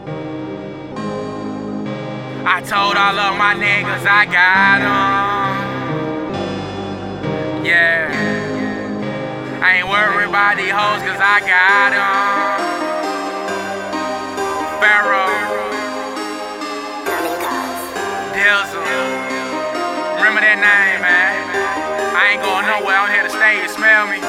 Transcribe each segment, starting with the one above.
I told all of my niggas I got 'em. Yeah. I ain't worried about these hoes cause I got 'em. Pharaoh. Dizzle. Remember that name, man. I ain't going nowhere, I'm here to stay, you smell me?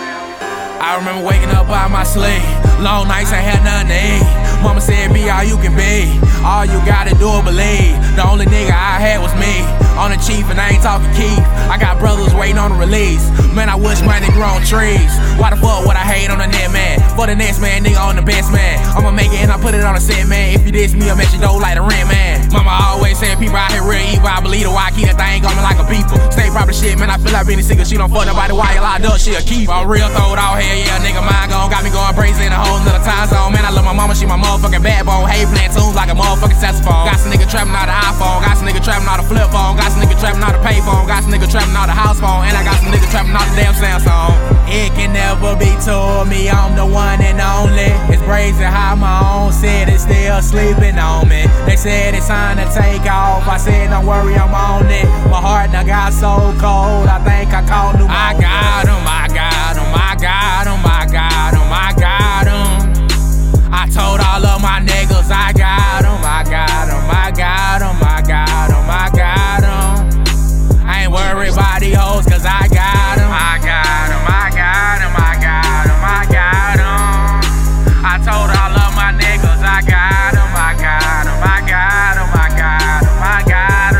I remember waking up out my sleep. Long nights, ain't had nothing to eat. Mama said, be all you can be. All you gotta do is believe. The only nigga I had was me. On the chief, and I ain't talking Keith. I got brothers waiting on the release. Man, I wish money grew on trees. Why the fuck would I hate on the net, man? For the next man, nigga on the best man. I'ma make it and I put it on the set, man. If you diss me, I'll make you dough like the rent, man. Mama always said people out here real evil. I believe the why I keep that thing going like a beeper. Stay proper shit, man. I feel like being sick. She don't fuck nobody while you locked up. She a keeper. I'm real throwed out here, yeah, nigga. Mine gone. Got me going crazy in a whole nother time zone. Man, I love my mama. She my motherfucking backbone. Hey, playing tunes like a motherfucking saxophone. Got some nigga trapping out the iPhone. Got some nigga trapping out the flip phone. Got some nigga trapping out the payphone. Got some nigga trapping out the house phone. And I got some nigga trapping out the damn Samsung. It can never be told me I'm the one and only. It's crazy how my own city still sleeping on me. They said it's time to take off. I said don't worry, I'm on it. My heart now got so cold. I think I called new. I got 'em, I got 'em, I got 'em, I got 'em, I got 'em. I told all of my niggas I got 'em, I got 'em, I got 'em, I got 'em, I got 'em. I ain't worried about these hoes cause I got 'em. I got 'em, I got 'em, I got 'em, I got 'em. I told all of my niggas I got 'em, I got 'em, I got 'em, I got 'em, I got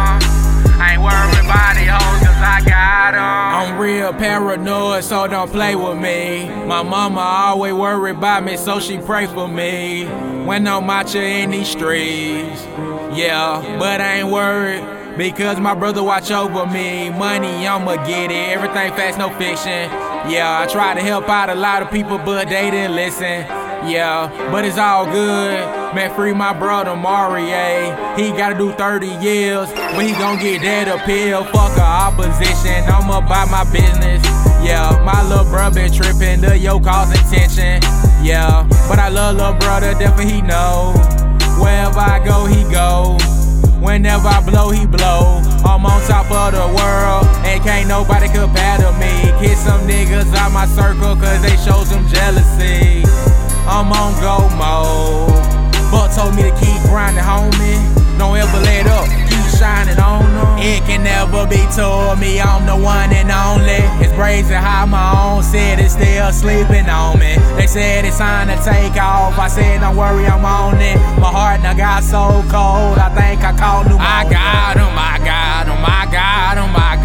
'em. I ain't worried about these hoes cause I got 'em. I'm real paranoid, so don't play with me. My mama always worried about me, so she pray for me when I'm out here in these streets. Yeah, but I ain't worried because my brother watch over me. Money, I'ma get it. Everything fast, no fiction. Yeah, I try to help out a lot of people, but they didn't listen. Yeah, but it's all good. Man, free my brother Marie. He gotta do 30 years, but he gon' get that appeal. Fuck a opposition, I'ma buy my business. Yeah, my little brother been tripping, the yo causing tension. Yeah, but I love little brother, definitely he know. Wherever I go, he go. Whenever I blow, he blow. I'm on top of the world, and can't nobody compare to me. Kiss some niggas out my circle, cause they show some jealousy. I'm on go mode. Buck told me to keep grinding, homie. Don't ever let up, keep shining on them. It can never be told me I'm the one and only. It's crazy how my own city still sleeping on me. They said it's time to take off. I said don't worry, I'm on it. My heart now got so cold. I think I called new. I got 'em, I got 'em, I got 'em, I got 'em.